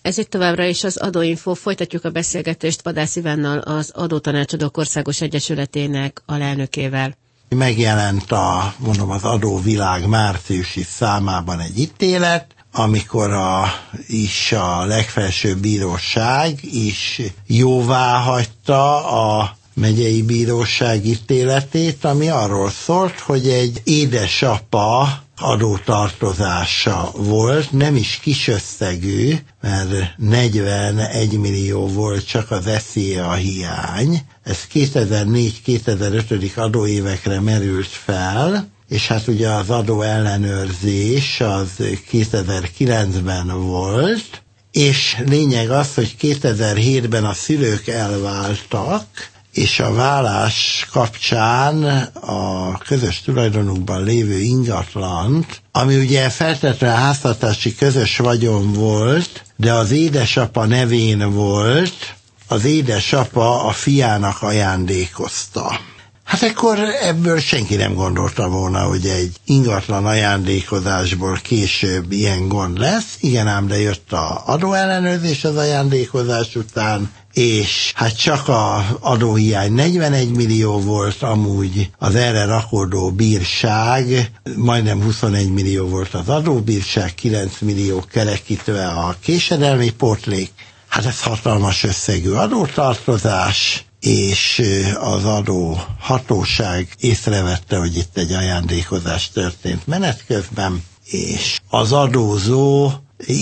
Ez itt továbbra is az Adóinfo. Folytatjuk a beszélgetést Vadász Ivánnal, az Adótanácsadók Országos Egyesületének alelnökével. Megjelent az Adóvilág márciusi számában egy ítélet, amikor a legfelsőbb bíróság is jóváhagyta a megyei bíróság ítéletét, ami arról szólt, hogy egy édesapa adótartozása volt, nem is kis összegű, mert 41 millió volt csak az SZIA hiány. Ez 2004-2005. Adóévekre merült fel, és hát ugye az adó ellenőrzés az 2009-ben volt, és lényeg az, hogy 2007-ben a szülők elváltak, és a válás kapcsán a közös tulajdonukban lévő ingatlant, ami ugye feltétlenül háztartási közös vagyon volt, de az édesapa nevén volt, az édesapa a fiának ajándékozta. Hát akkor ebből senki nem gondolta volna, hogy egy ingatlan ajándékozásból később ilyen gond lesz. Igen ám, de jött az adóellenőrzés az ajándékozás után, és hát csak az adóhiány 41 millió volt, amúgy az erre rakódó bírság, majdnem 21 millió volt az adóbírság, 9 millió kerekítve a késedelmi pótlék. Hát ez hatalmas összegű adótartozás, és az adó hatóság észrevette, hogy itt egy ajándékozás történt menet közben, és az adózó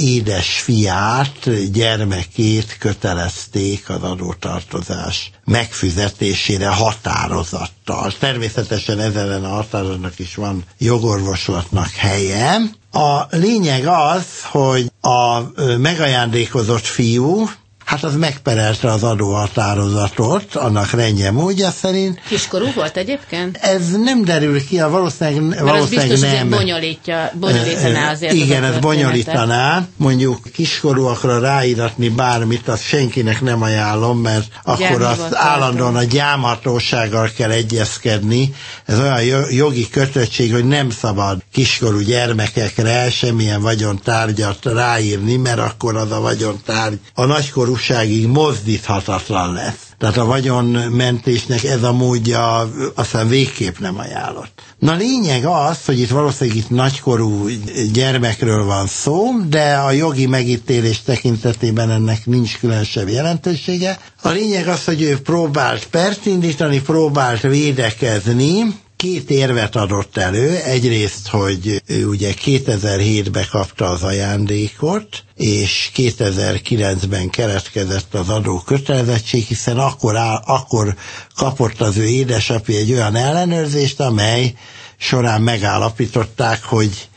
édesfiát, gyermekét kötelezték az adótartozás megfizetésére határozattal. Természetesen ezen a határozatnak is van jogorvoslatnak helye. A lényeg az, hogy a megajándékozott fiú, hát az megperelte az adóhatározatot, annak rendje módja szerint. Kiskorú volt egyébként? Ez nem derül ki, valószínűleg biztos, nem. Bonyolítaná azért. Igen, ez bonyolítaná. Mondjuk kiskorúakra ráíratni bármit, azt senkinek nem ajánlom, mert akkor azt állandóan a gyámhatósággal kell egyezkedni. Ez olyan jogi kötöttség, hogy nem szabad kiskorú gyermekekre semmilyen vagyontárgyat ráírni, mert akkor az a vagyontárgy a nagykorú mozdíthatatlan lesz. Tehát a vagyonmentésnek ez a módja aztán végképp nem ajánlott. Na lényeg az, hogy itt valószínűleg nagykorú gyermekről van szó, de a jogi megítélés tekintetében ennek nincs különösebb jelentősége. A lényeg az, hogy ő próbált pert indítani, próbált védekezni, két érvet adott elő. Egyrészt, hogy ő ugye 2007-ben kapta az ajándékot, és 2009-ben keletkezett az adókötelezettség, hiszen akkor kapott az ő édesapja egy olyan ellenőrzést, amely során megállapították, hogy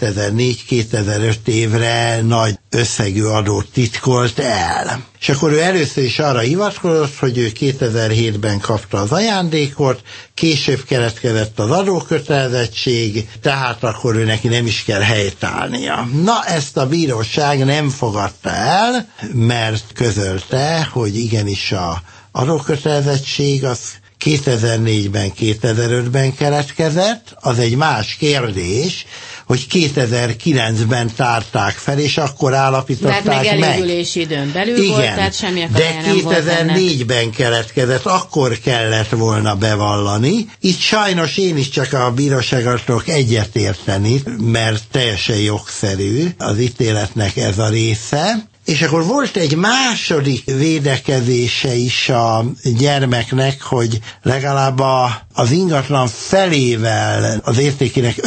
2004-2005 évre nagy összegű adót titkolt el. És akkor ő először is arra hivatkozott, hogy ő 2007-ben kapta az ajándékot, később keletkezett az adókötelezettség, tehát akkor ő neki nem is kell helytállnia. Na, ezt a bíróság nem fogadta el, mert közölte, hogy igenis az adókötelezettség az 2004-ben, 2005-ben keletkezett, az egy más kérdés, hogy 2009-ben tárták fel, és akkor állapították meg. Mert még elégülési időn belül volt, tehát semmi akadálya nem volt ennek. De 2004-ben keletkezett, akkor kellett volna bevallani. Itt sajnos én is csak a bírósággal tudok egyetérteni, mert teljesen jogszerű az ítéletnek ez a része. És akkor volt egy második védekezése is a gyermeknek, hogy legalább az ingatlan felével az értékének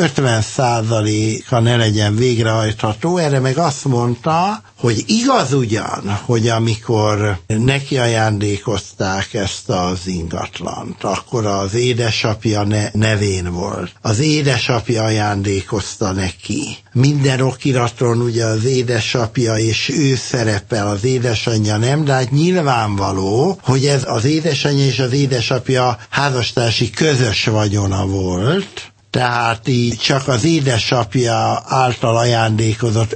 50%-a ne legyen végrehajtható. Erre meg azt mondta, hogy igaz ugyan, hogy amikor neki ajándékozták ezt az ingatlant, akkor az édesapja nevén volt. Az édesapja ajándékozta neki. Minden okiraton ugye az édesapja és ő szerepel, az édesanyja nem, de hát nyilvánvaló, hogy ez az édesanyja és az édesapja házastársi közös vagyona volt, Tehát így csak az édesapja által ajándékozott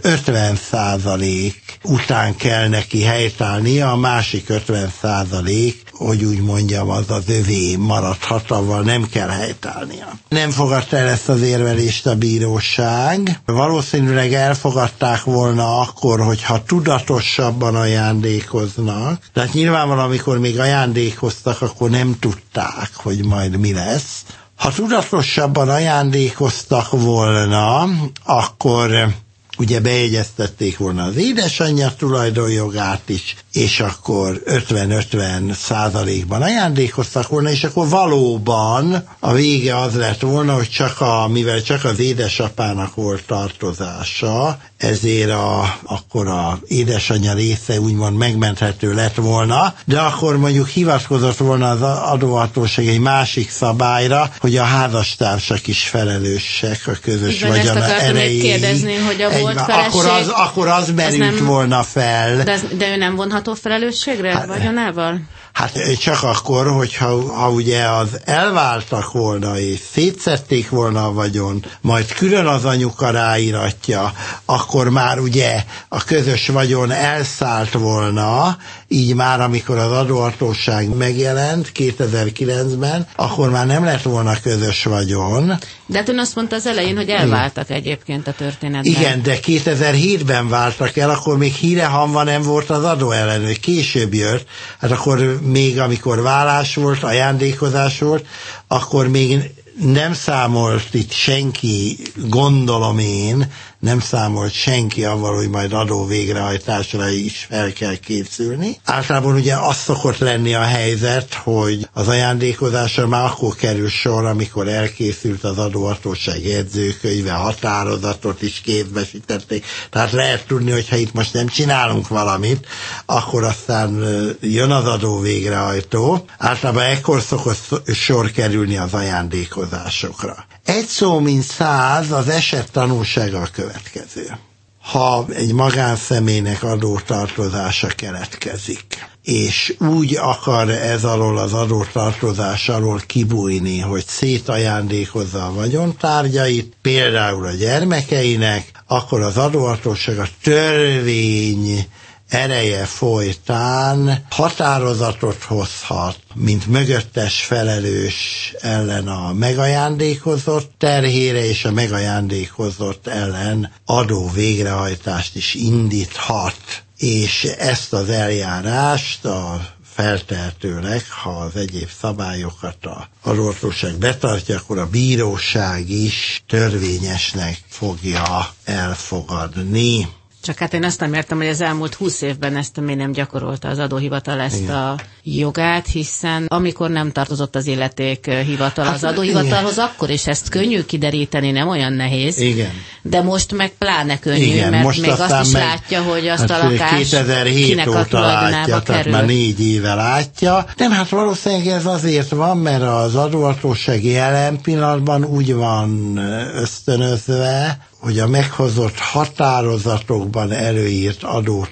50% után kell neki helytállnia, a másik 50%, hogy úgy mondjam, az övé maradhat, avval nem kell helytállnia. Nem fogadta el ezt az érvelést a bíróság. Valószínűleg elfogadták volna akkor, hogyha tudatosabban ajándékoznak. Tehát nyilvánvalóan, amikor még ajándékoztak, akkor nem tudták, hogy majd mi lesz. Ha tudatosabban ajándékoztak volna, akkor ugye bejegyeztették volna az édesanyja tulajdonjogát is, és akkor 50-50% ajándékoztak volna, és akkor valóban a vége az lett volna, hogy mivel csak az édesapának volt tartozása, ezért akkor az édesanyja része úgymond megmenthető lett volna, de akkor mondjuk hivatkozott volna az adóhatóság egy másik szabályra, hogy a házastársak is felelősek a közös vagyon erejéig. Kérdezni, hogy a volt feleség... Akkor az merült volna fel. De ő nem vonható felelősségre vagyonával? Hát csak akkor, hogyha ugye az elváltak volna, és szétszedték volna a vagyont, majd külön az anyuka ráíratja, akkor már ugye a közös vagyon elszállt volna, így már amikor az adóhatóság megjelent 2009-ben, akkor már nem lett volna közös vagyon. De hát ön azt mondta az elején, hogy elváltak egyébként a történetben. Igen, de 2007-ben váltak el, akkor még hírehamva nem volt az adóellenőr, később jött, hát akkor még amikor vállás volt, ajándékozás volt, akkor még nem számolt itt senki, gondolom én, nem számolt senki avval, hogy majd adó végrehajtásra is fel kell készülni. Általában ugye az szokott lenni a helyzet, hogy az ajándékozásra már akkor kerül sor, amikor elkészült az adóhatóság jegyzőkönyve, határozatot is kézbesítették. Tehát lehet tudni, hogyha itt most nem csinálunk valamit, akkor aztán jön az adó végrehajtó. Általában ekkor szokott sor kerülni az ajándékozásokra. Egy szó mint 100, az eset tanulsága a következő. Ha egy magánszemélynek adótartozása keletkezik, és úgy akar ez alól az adótartozás alól kibújni, hogy szétajándékozza a vagyontárgyait, például a gyermekeinek, akkor az adóhatóság a törvény ereje folytán határozatot hozhat, mint mögöttes felelős ellen a megajándékozott terhére, és a megajándékozott ellen adó végrehajtást is indíthat. És ezt az eljárást feltehetőleg, ha az egyéb szabályokat az adóhatóság betartja, akkor a bíróság is törvényesnek fogja elfogadni. Csak hát én azt nem értem, hogy az elmúlt 20 évben ezt miért nem gyakorolta az adóhivatal ezt a jogát, hiszen amikor nem tartozott az illeték hivatal az adóhivatalhoz, akkor is ezt könnyű kideríteni, nem olyan nehéz. Igen. De most meg pláne könnyű, igen, mert most még azt is látja, hogy azt a lakás 2007 kinek a tulajdonába kerül. Tehát már 4 éve látja. Nem, hát valószínűleg ez azért van, mert az adóhatóság jelen pillanatban úgy van ösztönözve, hogy a meghozott határozatokban előírt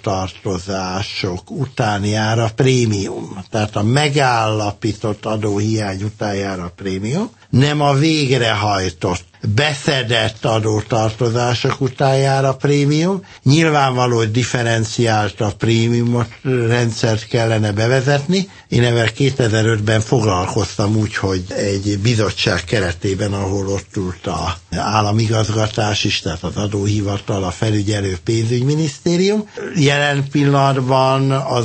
adótartozások után jár a prémium. Tehát a megállapított adóhiány után jár a prémium, nem a végrehajtott, beszedett adótartozások után jár a prémium. Nyilvánvaló, hogy differenciált a prémium rendszert kellene bevezetni. Én ebben 2005-ben foglalkoztam úgy, hogy egy bizottság keretében, ahol ott ült az államigazgatás is, tehát az adóhivatal, a felügyelő pénzügyminisztérium. Jelen pillanatban az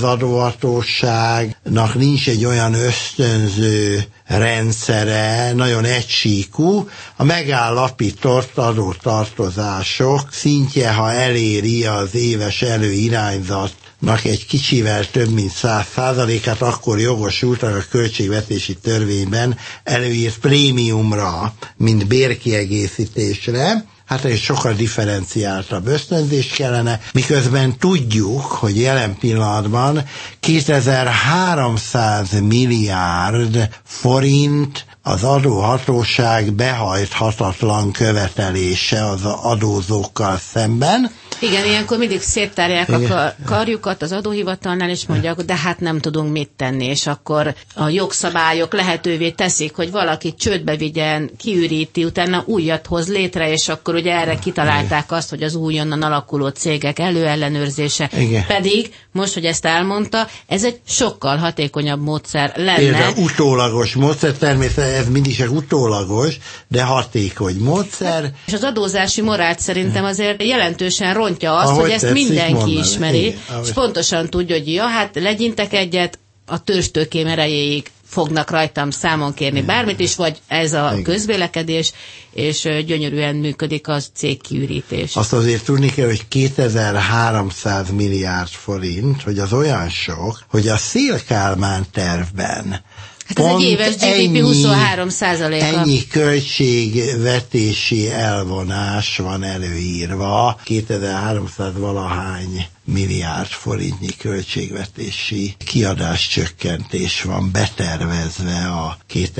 adóhatóságnak nincs egy olyan ösztönző rendszere, nagyon egysíkú, a megállapított adótartozások szintje, ha eléri az éves előirányzatnak egy kicsivel több mint 100%-át, akkor jogosultak a költségvetési törvényben előírt prémiumra, mint bérkiegészítésre. Hát egy sokkal differenciáltabb ösztönzés kellene, miközben tudjuk, hogy jelen pillanatban 2300 milliárd forint az adóhatóság behajthatatlan követelése az adózókkal szemben. Igen, ilyenkor mindig széttárják a karjukat az adóhivatalnál, és mondják, de hát nem tudunk mit tenni, és akkor a jogszabályok lehetővé teszik, hogy valaki csődbe vigyen, kiüríti, utána újat hoz létre, és akkor ugye erre kitalálták azt, hogy az újonnan alakuló cégek előellenőrzése. Igen. Pedig, most, hogy ezt elmondta, ez egy sokkal hatékonyabb módszer lenne. Utólagos módszer, természetesen ez mindig csak utólagos, de hatékony módszer. És az adózási morált szerintem azért jelentősen rontja azt, hogy ezt mindenki mondani. Ismeri, igen, és pontosan tudja, hogy hát legyintek egyet, a törstőkém erejéig fognak rajtam számon kérni bármit is, vagy ez a közvélekedés, és gyönyörűen működik az cégkiürítés. Azt azért tudni kell, hogy 2300 milliárd forint, hogy az olyan sok, hogy a Széll-Kálmán tervben hát ez egy éves GDP 23%-a. Ennyi költségvetési elvonás van előírva, 2300 valahány milliárd forintnyi költségvetési kiadáscsökkentés van betervezve a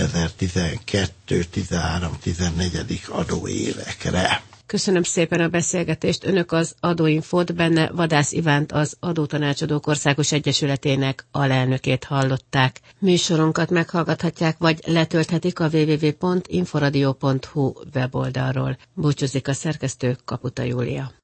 2012-13-14. adóévekre. Köszönöm szépen a beszélgetést. Önök az Adóinfót, benne Vadász Ivánt, az Adótanácsadók Országos Egyesületének alelnökét hallották. Műsorunkat meghallgathatják, vagy letölthetik a www.inforadio.hu weboldalról. Búcsúzik a szerkesztő, Kaputa Júlia.